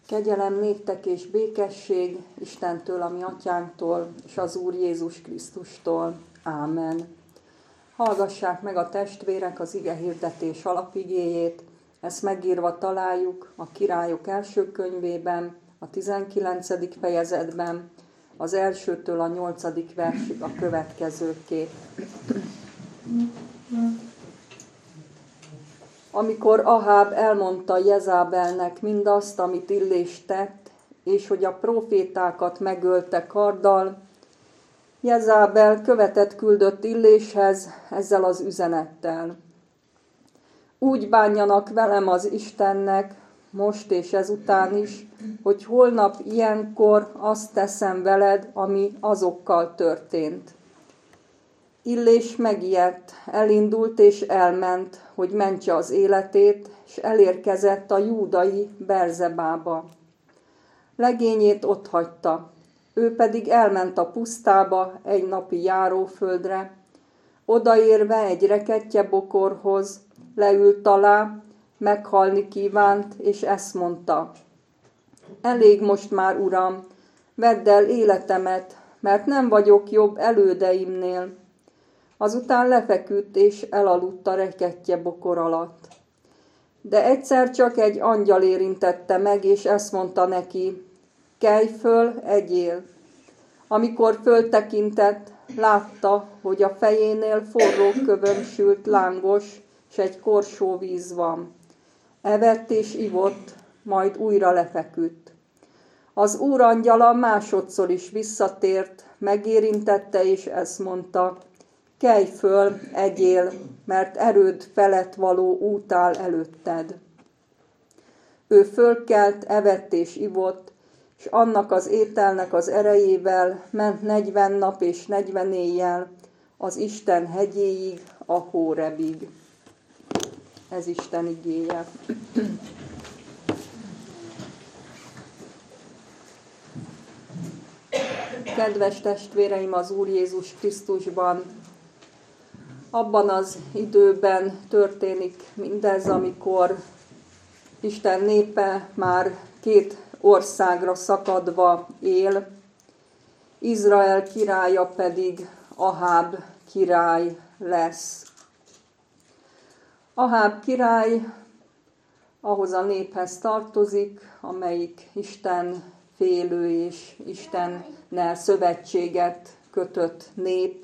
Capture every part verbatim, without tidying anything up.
Kegyelem néktek és békesség Istentől, a mi atyánktól, és az Úr Jézus Krisztustól. Ámen. Hallgassák meg a testvérek az ige hirdetés alapigéjét. Ezt megírva találjuk a Királyok első könyvében, a tizenkilencedik fejezetben, az elsőtől a nyolcadik versig a következőkét. Amikor Aháb elmondta Jezábelnek mindazt, amit Illés tett, és hogy a prófétákat megölte karddal, Jezábel követet küldött Illéshez ezzel az üzenettel. Úgy bánjanak velem az Istennek, most és ezután is, hogy holnap ilyenkor azt teszem veled, ami azokkal történt. Illés megijedt, elindult és elment, hogy mentse az életét, és elérkezett a júdai Berzebába. Legényét otthagyta, ő pedig elment a pusztába egy napi járóföldre. Odaérve egy rekettyebokorhoz, leült alá, meghalni kívánt, és ezt mondta: elég most már, Uram, vedd el életemet, mert nem vagyok jobb elődeimnél. Azután lefeküdt és elaludt a rekettyebokor alatt. De egyszer csak egy angyal érintette meg, és ezt mondta neki: kelj föl, egyél. Amikor föltekintett, látta, hogy a fejénél forró kövön sült lángos, és egy korsó víz van. Evett és ivott, majd újra lefeküdt. Az Úr angyala másodszor is visszatért, megérintette, és ezt mondta: kelj föl, egyél, mert erőd felett való út áll előtted. Ő fölkelt, evett és ivott, és annak az ételnek az erejével ment negyven nap és negyven éjjel az Isten hegyéig, a Hórebig. Ez Isten igéje. Kedves testvéreim az Úr Jézus Krisztusban, abban az időben történik mindez, amikor Isten népe már két országra szakadva él, Izrael királya pedig Aháb király lesz. Aháb király ahhoz a néphez tartozik, amelyik Isten félő és Istennel szövetséget kötött nép,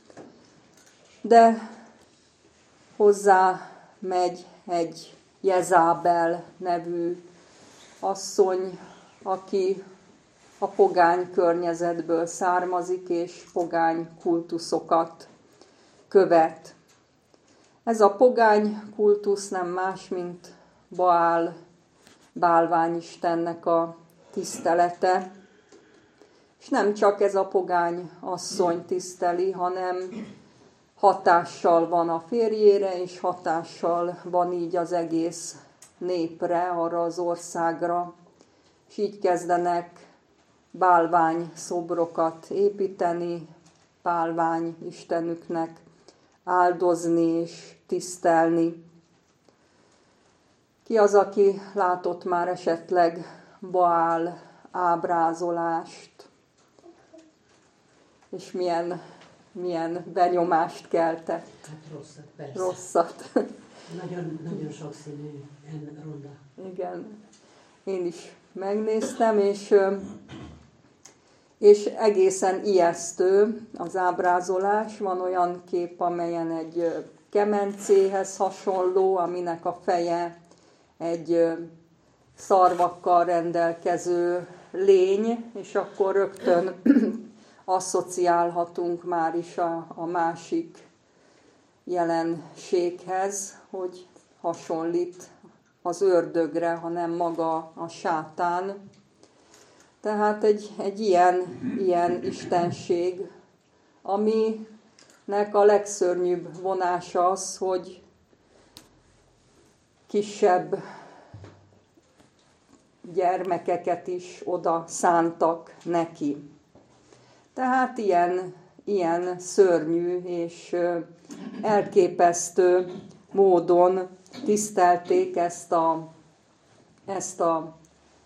de hozzá megy egy Jezábel nevű asszony, aki a pogány környezetből származik, és pogány kultuszokat követ. Ez a pogány kultusz nem más, mint Baál, bálványistennek a tisztelete. És nem csak ez a pogány asszony tiszteli, hanem hatással van a férjére, és hatással van így az egész népre, arra az országra. És így kezdenek bálvány szobrokat építeni, bálvány istenüknek áldozni és tisztelni. Ki az, aki látott már esetleg Baál ábrázolást, és milyen, milyen benyomást keltett? Hát rosszat, persze. Rosszat. Nagyon, nagyon sokszínű, ronda. Igen, én is megnéztem, és, és egészen ijesztő az ábrázolás. Van olyan kép, amelyen egy kemencéhez hasonló, aminek a feje egy szarvakkal rendelkező lény, és akkor rögtön asszociálhatunk már is a, a másik jelenséghez, hogy hasonlít az ördögre, hanem maga a sátán. Tehát egy, egy ilyen, ilyen istenség, aminek a legszörnyűbb vonása az, hogy kisebb gyermekeket is oda szántak neki. Tehát ilyen, ilyen szörnyű és elképesztő módon tisztelték ezt a, ezt a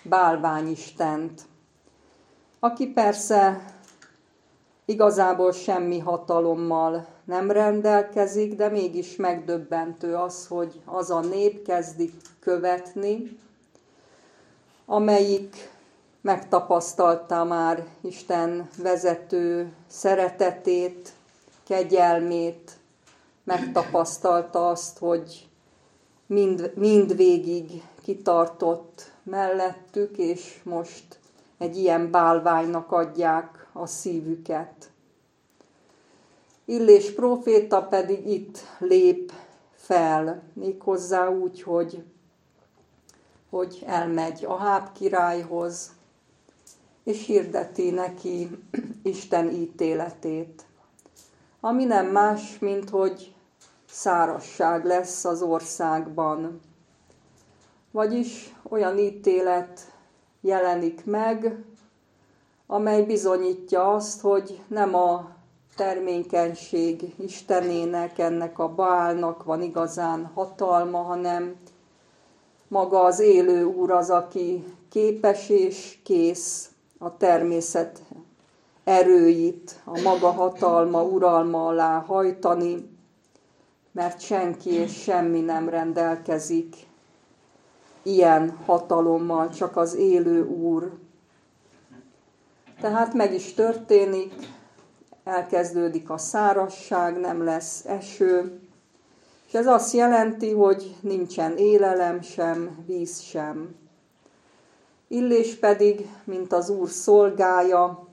bálványistent, aki persze igazából semmi hatalommal nem rendelkezik, de mégis megdöbbentő az, hogy az a nép kezdi követni, amelyik megtapasztalta már Isten vezető szeretetét, kegyelmét, megtapasztalta azt, hogy mind, mindvégig kitartott mellettük, és most egy ilyen bálványnak adják a szívüket. Illés próféta pedig itt lép fel, méghozzá úgy, hogy, hogy elmegy Aháb királyhoz, és hirdeti neki Isten ítéletét, ami nem más, mint hogy szárazság lesz az országban. Vagyis olyan ítélet jelenik meg, amely bizonyítja azt, hogy nem a termékenység istenének, ennek a Baálnak van igazán hatalma, hanem maga az élő Úr az, aki képes és kész a természet erőit, a maga hatalma, uralma alá hajtani, mert senki és semmi nem rendelkezik ilyen hatalommal, csak az élő Úr. Tehát meg is történik, elkezdődik a szárazság, nem lesz eső, és ez azt jelenti, hogy nincsen élelem sem, víz sem. Illés pedig, mint az Úr szolgája,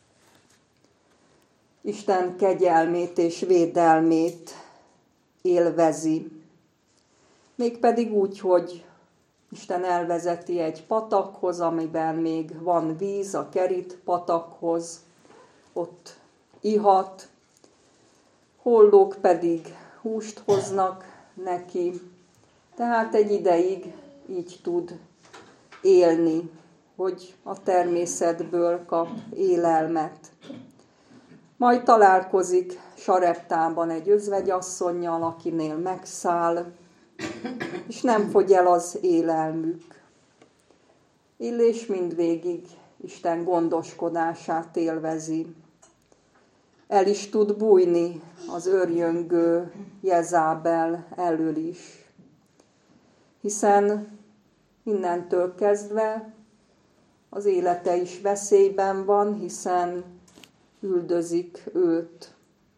Isten kegyelmét és védelmét élvezi. Mégpedig úgy, hogy Isten elvezeti egy patakhoz, amiben még van víz, a Kerit patakhoz, ott ihat, hollók pedig húst hoznak neki, tehát egy ideig így tud élni, hogy a természetből kap élelmet. Majd találkozik Sareptában egy özvegyasszonnyal, akinél megszáll, és nem fogy el az élelmük. Illés mindvégig Isten gondoskodását élvezi. El is tud bújni az őrjöngő Jezábel elől is, hiszen innentől kezdve az élete is veszélyben van, hiszen üldözik őt.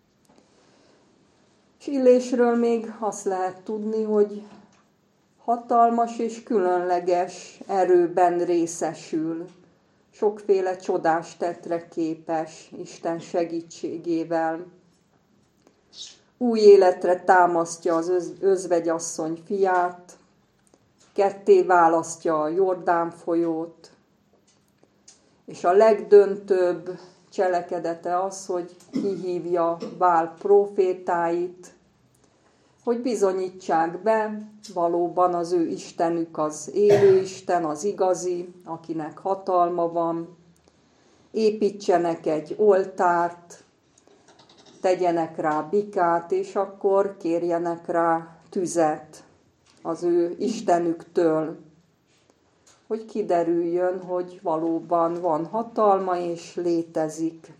És Illésről még azt lehet tudni, hogy hatalmas és különleges erőben részesül, sokféle csodás tettre képes Isten segítségével. Új életre támasztja az özvegyasszony fiát, ketté választja a Jordán folyót, és a legdöntőbb cselekedete az, hogy kihívja Bál prófétáit, hogy bizonyítsák be, valóban az ő Istenük az élő Isten, az igazi, akinek hatalma van, építsenek egy oltárt, tegyenek rá bikát, és akkor kérjenek rá tüzet az ő Istenüktől, hogy kiderüljön, hogy valóban van hatalma és létezik.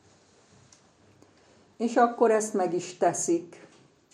És akkor ezt meg is teszik.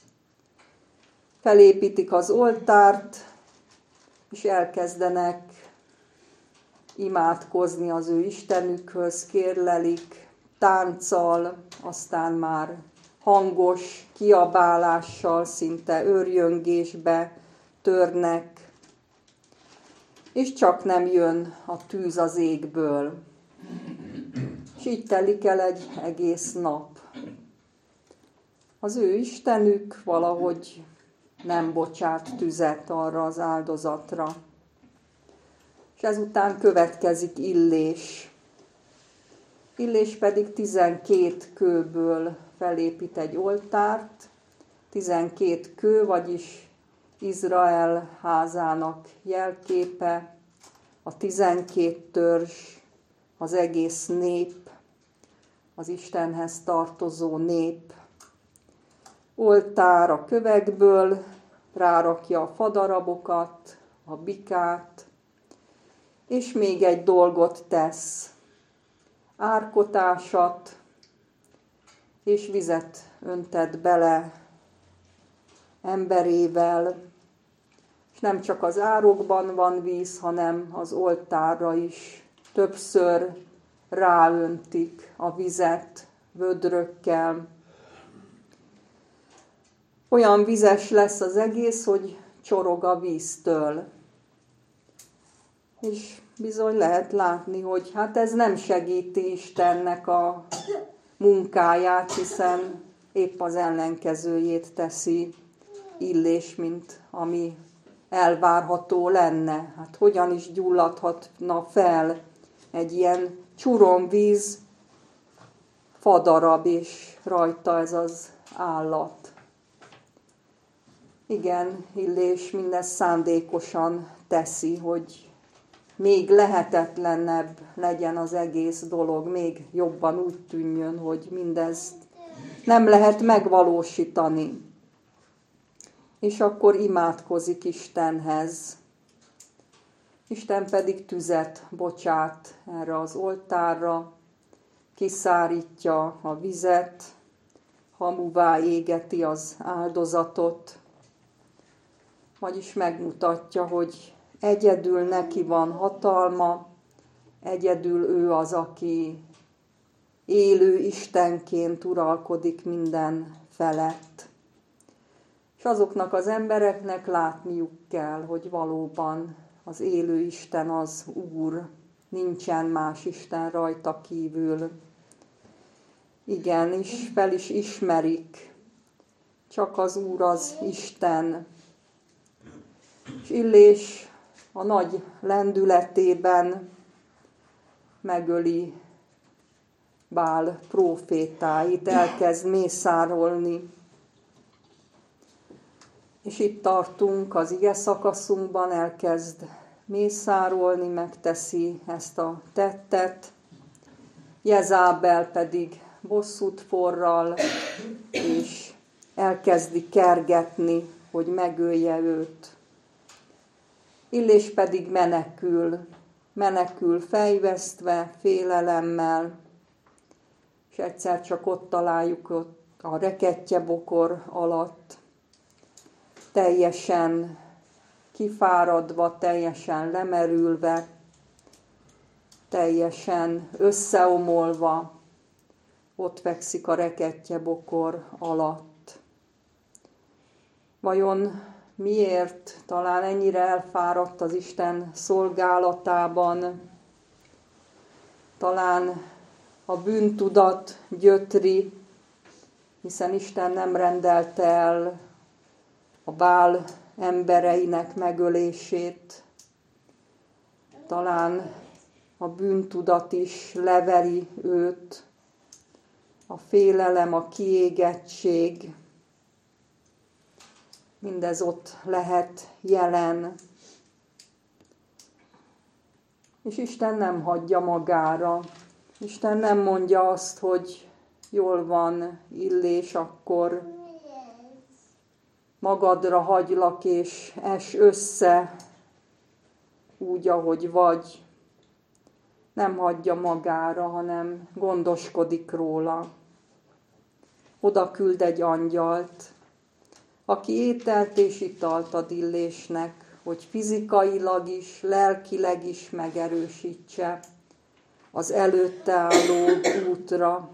Felépítik az oltárt, és elkezdenek imádkozni az ő Istenükhöz, kérlelik, tánccal, aztán már hangos kiabálással, szinte őrjöngésbe törnek, és csak nem jön a tűz az égből. És így telik el egy egész nap. Az ő Istenük valahogy nem bocsát tüzet arra az áldozatra. És ezután következik Illés. Illés pedig tizenkét kőből felépít egy oltárt, tizenkét kő, vagyis Izrael házának jelképe, a tizenkét törzs, az egész nép, az Istenhez tartozó nép. Oltár a kövekből, rárakja a fadarabokat, a bikát, És még egy dolgot tesz. Árkotásat és vizet öntet bele emberével. És nem csak az árokban van víz, hanem az oltárra is többször ráöntik a vizet vödrökkel. Olyan vizes lesz az egész, hogy csorog a víztől. És bizony lehet látni, hogy hát ez nem segíti Istennek a munkáját, hiszen épp az ellenkezőjét teszi Illés, mint ami elvárható lenne. Hát hogyan is gyulladhatna fel egy ilyen csuromvíz fadarab, és rajta ez az állat. Igen, Illés mindezt szándékosan teszi, hogy még lehetetlenebb legyen az egész dolog, még jobban úgy tűnjön, hogy mindezt nem lehet megvalósítani. És akkor imádkozik Istenhez. Isten pedig tüzet bocsát erre az oltárra, kiszárítja a vizet, hamuvá égeti az áldozatot, vagyis megmutatja, hogy egyedül neki van hatalma, egyedül ő az, aki élő Istenként uralkodik minden felett. És azoknak az embereknek látniuk kell, hogy valóban az élő Isten az Úr, nincsen más Isten rajta kívül. Igen, és fel is ismerik, csak az Úr az Isten. És Illés a nagy lendületében megöli Bál prófétáit, elkezd mészárolni. És itt tartunk az ige szakaszunkban, elkezd mészárolni, megteszi ezt a tettet. Jezábel pedig bosszút forral, és elkezdi kergetni, hogy megölje őt. Illés pedig menekül, menekül fejvesztve, félelemmel, és egyszer csak ott találjuk ott a rekettjebokor alatt, teljesen kifáradva, teljesen lemerülve, teljesen összeomolva, ott fekszik a rekettjebokor alatt. Vajon miért talán ennyire elfáradt az Isten szolgálatában? Talán a bűntudat gyötri, hiszen Isten nem rendelte el a Bál embereinek megölését. Talán a bűntudat is leveri őt, a félelem, a kiégettség, mindez ott lehet jelen. És Isten nem hagyja magára. Isten nem mondja azt, hogy jól van, Illés, akkor magadra hagylak, és es össze úgy, ahogy vagy. Nem hagyja magára, hanem gondoskodik róla. Oda küld egy angyalt, aki ételt és italt ad Illésnek, hogy fizikailag is, lelkileg is megerősítse az előtte álló útra.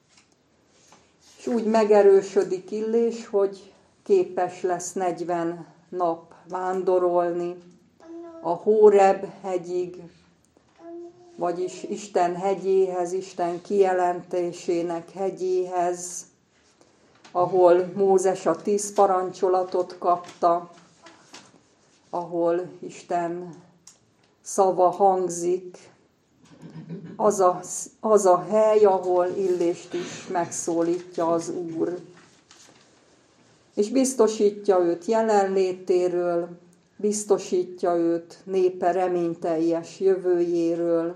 És úgy megerősödik Illés, hogy képes lesz negyven nap vándorolni a Hóreb hegyig, vagyis Isten hegyéhez, Isten kijelentésének hegyéhez, ahol Mózes a tíz parancsolatot kapta, ahol Isten szava hangzik, az a, az a hely, ahol Illést is megszólítja az Úr. És biztosítja őt jelenlétéről, biztosítja őt népe reményteljes jövőjéről,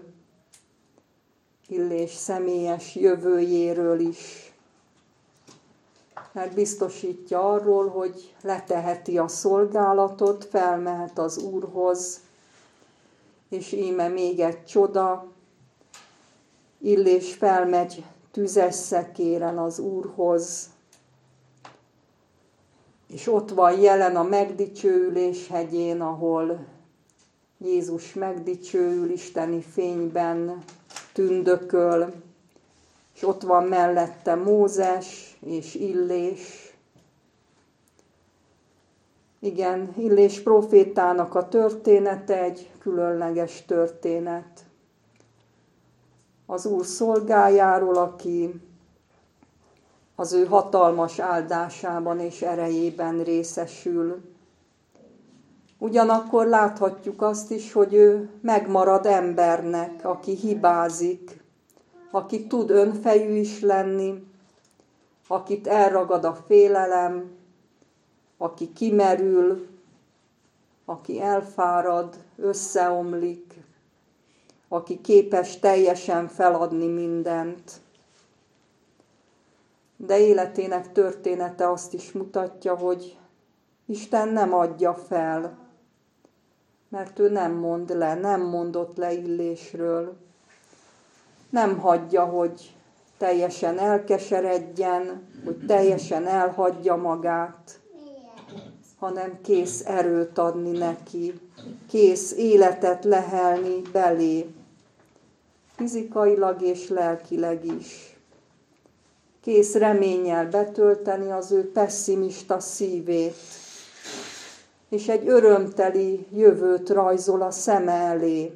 Illés személyes jövőjéről is. Mert biztosítja arról, hogy leteheti a szolgálatot, felmehet az Úrhoz, és íme még egy csoda, Illés felmegy tüzes szekéren az Úrhoz, és ott van jelen a megdicsőülés hegyén, ahol Jézus megdicsőül isteni fényben, tündököl, és ott van mellette Mózes és Illés. Igen, Illés prófétának a története egy különleges történet. Az Úr szolgájáról, aki az ő hatalmas áldásában és erejében részesül. Ugyanakkor láthatjuk azt is, hogy ő megmarad embernek, aki hibázik, aki tud önfejű is lenni, akit elragad a félelem, aki kimerül, aki elfárad, összeomlik, aki képes teljesen feladni mindent. De életének története azt is mutatja, hogy Isten nem adja fel, mert ő nem mond le, nem mondott le Illésről. Nem hagyja, hogy teljesen elkeseredjen, hogy teljesen elhagyja magát, hanem kész erőt adni neki, kész életet lehelni belé, fizikailag és lelkileg is. Kész reménnyel betölteni az ő pesszimista szívét, és egy örömteli jövőt rajzol a szeme elé.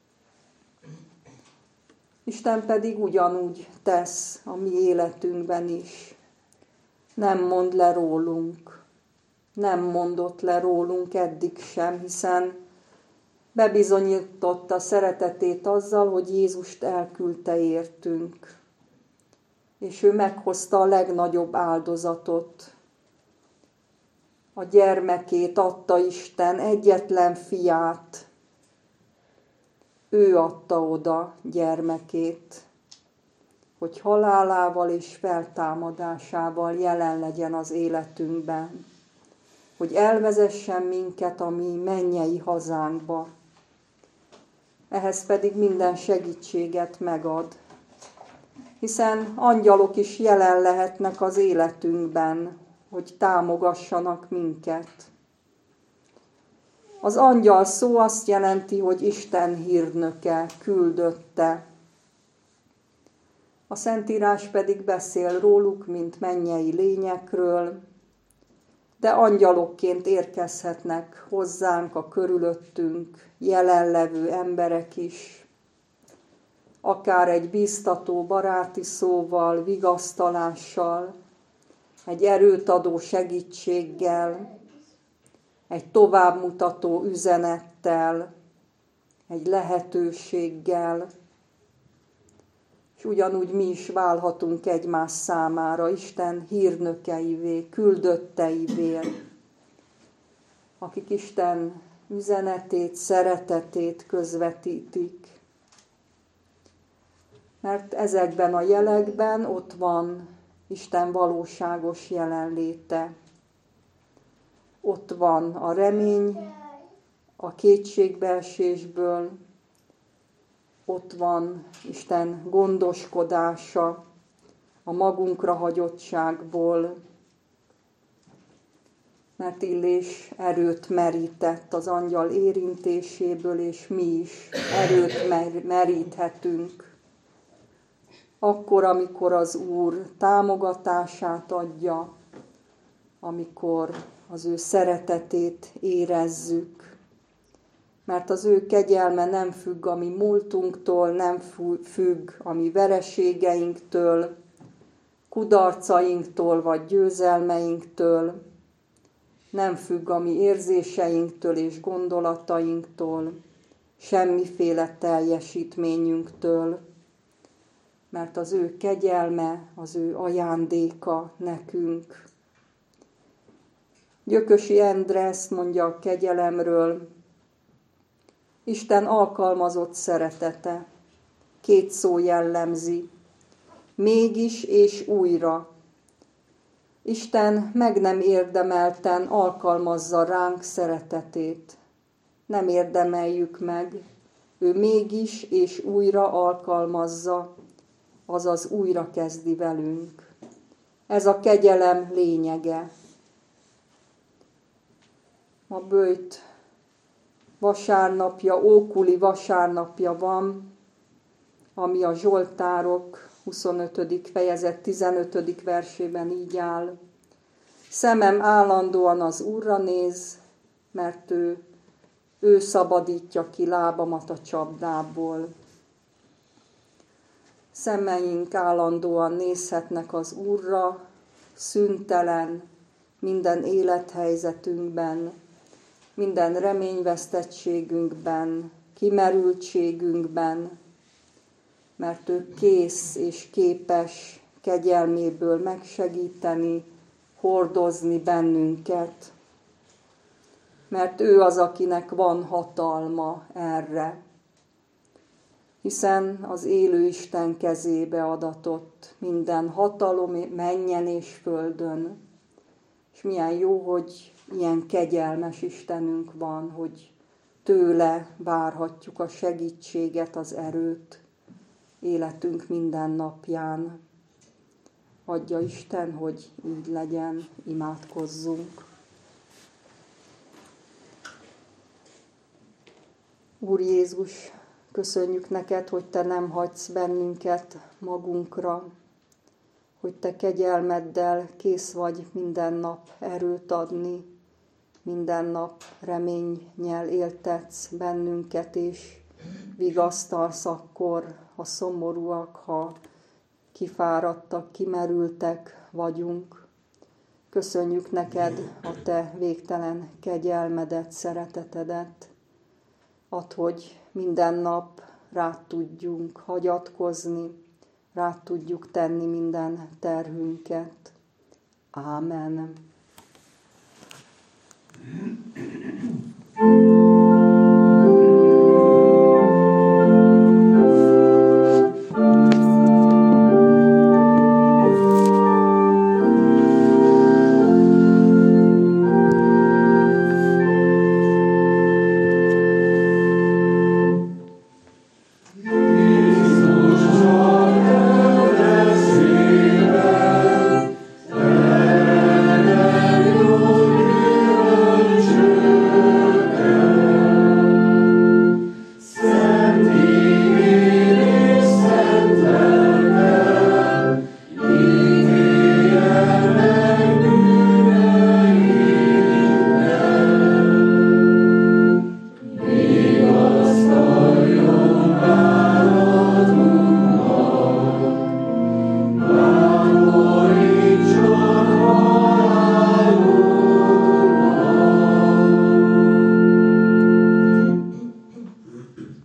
Isten pedig ugyanúgy tesz a mi életünkben is. Nem mond le rólunk, nem mondott le rólunk eddig sem, hiszen bebizonyította szeretetét azzal, hogy Jézust elküldte értünk. És ő meghozta a legnagyobb áldozatot. A gyermekét adta Isten, egyetlen fiát. Ő adta oda gyermekét, hogy halálával és feltámadásával jelen legyen az életünkben, hogy elvezessen minket a mi mennyei hazánkba. Ehhez pedig minden segítséget megad, hiszen angyalok is jelen lehetnek az életünkben, hogy támogassanak minket. Az angyal szó azt jelenti, hogy Isten hírnöke, küldötte. A Szentírás pedig beszél róluk, mint mennyei lényekről, de angyalokként érkezhetnek hozzánk a körülöttünk jelenlevő emberek is, akár egy bíztató baráti szóval, vigasztalással, egy erőt adó segítséggel, egy továbbmutató üzenettel, egy lehetőséggel, és ugyanúgy mi is válhatunk egymás számára Isten hírnökeivé, küldötteivé, akik Isten üzenetét, szeretetét közvetítik. Mert ezekben a jelekben ott van Isten valóságos jelenléte. Ott van a remény a kétségbeesésből, ott van Isten gondoskodása a magunkra hagyottságból, mert Illés erőt merített az angyal érintéséből, és mi is erőt meríthetünk. Akkor, amikor az Úr támogatását adja, amikor az ő szeretetét érezzük. Mert az ő kegyelme nem függ a mi múltunktól, nem függ a mi vereségeinktől, kudarcainktól vagy győzelmeinktől, nem függ a mi érzéseinktől és gondolatainktól, semmiféle teljesítményünktől, mert az ő kegyelme, az ő ajándéka nekünk. Gyökösi Endre ezt mondja a kegyelemről: Isten alkalmazott szeretete, két szó jellemzi, mégis és újra. Isten meg nem érdemelten alkalmazza ránk szeretetét. Nem érdemeljük meg, ő mégis és újra alkalmazza, azaz újra kezdi velünk. Ez a kegyelem lényege. Ma böjt vasárnapja, ókuli vasárnapja van, ami a Zsoltárok huszonötödik fejezet tizenötödik versében így áll. Szemem állandóan az Úrra néz, mert ő, ő szabadítja ki lábamat a csapdából. Szemeink állandóan nézhetnek az Úrra, szüntelen, minden élethelyzetünkben, minden reményvesztettségünkben, kimerültségünkben, mert ő kész és képes kegyelméből megsegíteni, hordozni bennünket, mert ő az, akinek van hatalma erre, hiszen az élő Isten kezébe adatott minden hatalom mennyen és földön, és milyen jó, hogy ilyen kegyelmes Istenünk van, hogy tőle várhatjuk a segítséget, az erőt életünk minden napján. Adja Isten, hogy így legyen, imádkozzunk. Úr Jézus, köszönjük neked, hogy te nem hagysz bennünket magunkra, hogy te kegyelmeddel kész vagy minden nap erőt adni, minden nap reménnyel éltetsz bennünket, és vigasztalsz akkor, ha szomorúak, ha kifáradtak, kimerültek vagyunk. Köszönjük neked a te végtelen kegyelmedet, szeretetedet. Add, hogy minden nap rád tudjunk hagyatkozni, rád tudjuk tenni minden terhünket. Ámen.